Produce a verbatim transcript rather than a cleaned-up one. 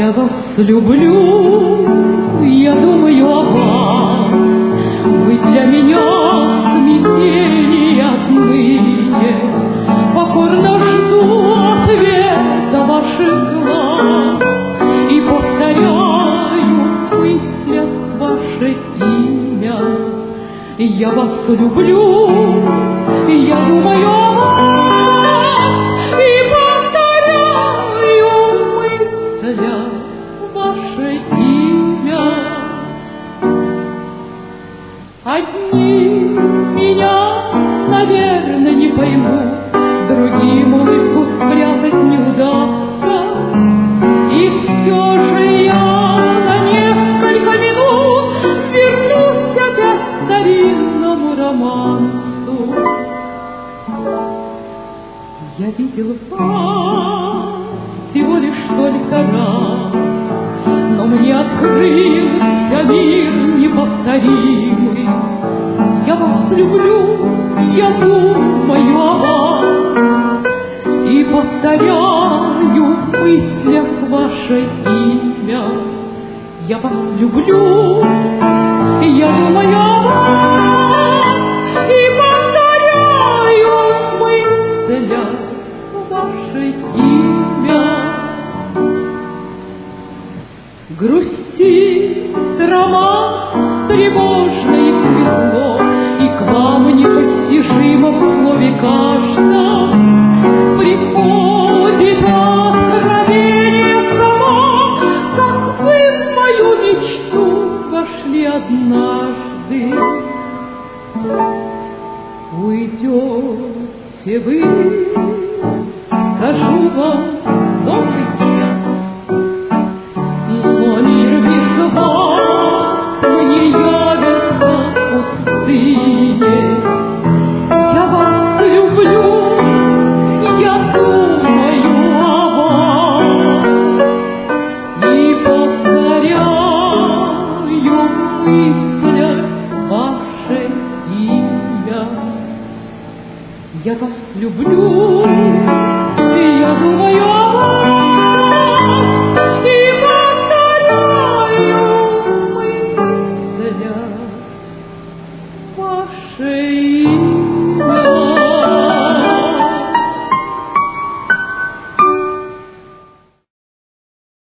Я вас люблю, я думаю о вас. Вы для меня смятения отныне. Покорно жду ответа ваших глаз и повторяю в мыслях ваше имя. Я вас люблю, я думаю о вас и повторяю в мыслях ваше имя. Одни меня, наверное, не поймут, другим улыбку спрятать не удастся. И все же я на несколько минут вернусь опять к старинному романсу. Я видел вас всего лишь только раз, но мне открылся мир неповторимый. Я вас люблю, я думаю о вас и повторяю в мыслях ваше имя. Я вас люблю, я думаю о вас и повторяю в мыслях ваше имя. Грустит романс тревожно и светло, и к вам непостижимо в слове каждом приходит откровение само, как вы в мою мечту вошли однажды. Уйдете вы, скажу вам добрый час, но мир без вас мне явится пустыне. Я вас люблю, я думаю о вас и повторяю в мыслях ваше имя. Я вас люблю, и я думаю о вас.